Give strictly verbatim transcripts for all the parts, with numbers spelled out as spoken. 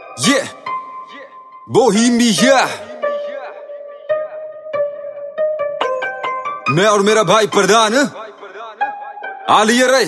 Yeah, Bohemia. मैं और मेरा भाई प्रधान आलिया रे।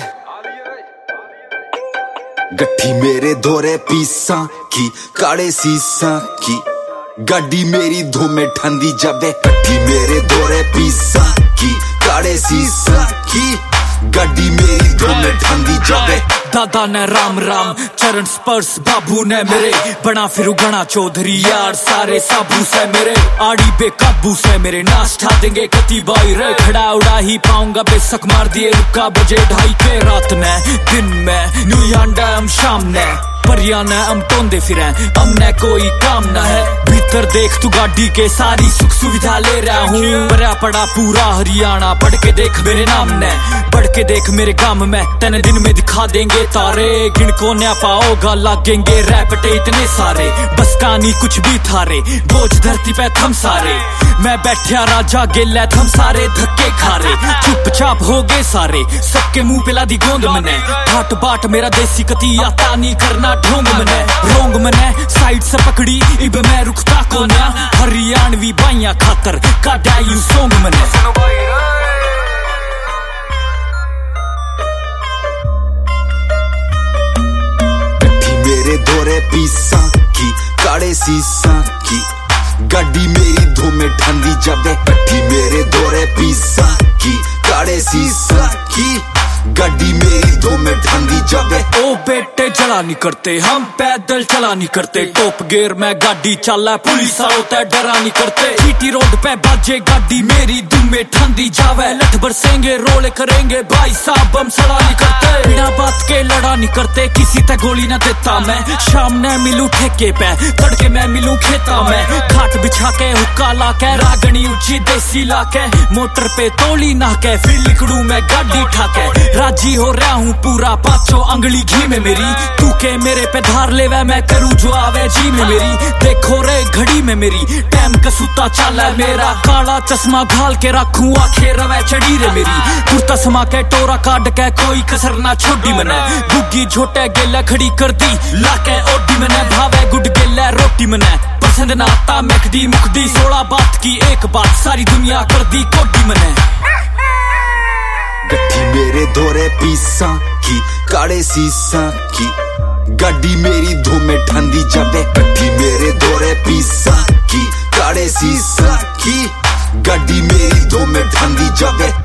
गट्ठी मेरे धोरे पीसा की काले सीसा की गाड़ी मेरी धूमे ठंडी जाबे। गट्ठी मेरे धोरे पीसा की काले सीसा की गाड़ी मेरी धूमे ठंडी जाबे। दादा ने राम राम चरण स्पर्श बाबू ने मेरे बना फिर गणा चौधरी यार सारे साबू से मेरे आड़ी बेकाबू से मेरे नाश ठा देंगे कति बाई रे। खड़ा उड़ा ही पाऊंगा बेशक मार दिए रुका बजे ढाई के रात में दिन में न्यू यांडा हम शाम ने परियाना हम टोंदे फिरे हमने कोई काम ना है। भीतर देख तू गाड़ी के सारी सुख सुविधा ले रहा हूँ। भरा पड़ा पूरा हरियाणा पढ़ के देख मेरे नाम ने पढ़ के देख मेरे काम में तेने दिन में दिखा देंगे तारे। गिन को न पाओगा लागेंगे रैपटे इतने सारे बस कहानी कुछ भी थारे बोझ धरती पे थम सारे। मैं बैठा राजा गेला थम सारे धक्के खा रे चुपचाप हो गए सारे सबके मुंह पे लादी गोंद मने ठाट बाट मेरा देसी कती आता नहीं करना ढोंग मने रोंग मने साइड से पकड़ी इब मैं रुकता को ना हरियाणवी बाइया खातर काटा यू सोंग मने। गट्ठी मेरे धोरे पीसा की काले सीसा की गाड़ी मेरी धूमे ठंडी जाबे। गट्ठी मेरे धोरे पीसा की काले सीसा की गाड़ी मेरी धूमे ठंडी जाबे। ओ बेटे चला नहीं करते हम पैदल चला नहीं करते टॉप गियर में गाड़ी चला पुलिस होता है डरा नहीं करते। सीटी रोड पे बाजे गाड़ी मेरी धूमे ठंडी जावे लठ बरसेंगे रोले करेंगे भाई साहब हम सड़ा नहीं करते। बिना बात के लड़ा नहीं करते किसी तक गोली ना देता मैं शाम ने मिलूं ठेके पे तड़के मैं मिलूं खेता में खाट बिछा के हुक्का ला के रागनी ऊंची देसी ला के मोटर पे तोली ना के फिर लिकड़ू मैं गाड़ी ठाके राजी हो रहा हूँ पूरा पांचों अंगली घी में मेरी तू के मेरे पे धार लेवे मैं करूँ जो आवे जी में मेरी। देखो रे घड़ी में मेरी टाइम कसूता चाला मेरा काला चश्मा घाल के रखूं आखे रवे चढ़ी रे मेरी कुर्ता समा के टोरा काट के कोई कसर ना छोड़ी मने गुग्गी झोटे गेला खड़ी कर दी लाके ओडी मने भावे गुड गेला रोटी मने पसंद ना आता मैकडी मुकडी सोलह बात की एक बात सारी दुनिया कर दी कोडी मने। गट्ठी मेरे धोरे पीसा की काले सीसा की गाड़ी मेरी धूमे ठंडी जाबे। गट्ठी मेरे धोरे पीसा की काले सीसा की गाड़ी मेरी धूमे ठंडी जाबे।